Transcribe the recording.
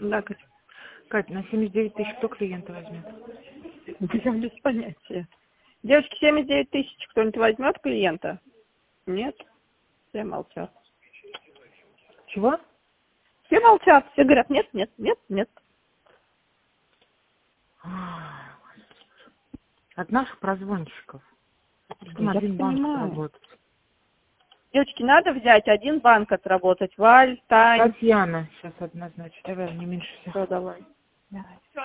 Да, Катя. Кать, на 79 тысяч кто клиента возьмет? Я без понятия. Девочки, 79 тысяч кто-нибудь возьмет клиента? Нет? Все молчат. Чего? Все молчат, все говорят, нет, нет, нет, нет. От наших прозвонщиков. Чтобы Я один банк понимаю. сработать. Девочки, надо взять один банк отработать. Валь, Тань. Татьяна сейчас однозначно. Давай, не меньше всех. Все, давай. Давай.